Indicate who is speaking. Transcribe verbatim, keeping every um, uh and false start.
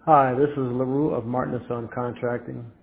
Speaker 1: Hi, this is LaRue of Martin and Son Contracting.